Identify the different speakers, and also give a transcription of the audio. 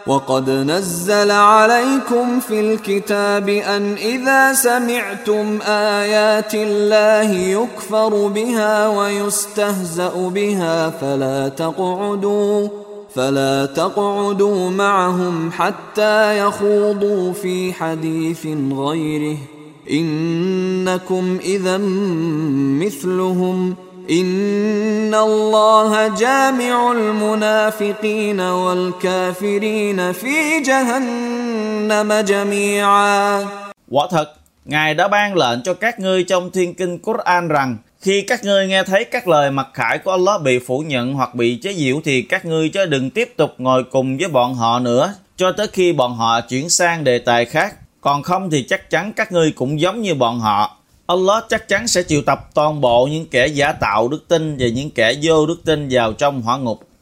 Speaker 1: وقد نزل عليكم في الكتاب أن إذا سمعتم آيات الله يكفر بها ويستهزأ بها فلا تقعدوا معهم حتى يخوضوا في حديث غيره إنكم إذا مثلهم إن الله جامع المنافقين والكافرين في جهنم جميعا.
Speaker 2: Quả thật, Ngài đã ban lệnh cho các ngươi trong thiên kinh Quran rằng khi các ngươi nghe thấy các lời mặc khải của Allah bị phủ nhận hoặc bị chế giễu thì các ngươi chớ đừng tiếp tục ngồi cùng với bọn họ nữa cho tới khi bọn họ chuyển sang đề tài khác. Còn không thì chắc chắn các ngươi cũng giống như bọn họ. Allah chắc chắn sẽ triệu tập toàn bộ những kẻ giả tạo đức tin và những kẻ vô đức tin vào trong hỏa ngục.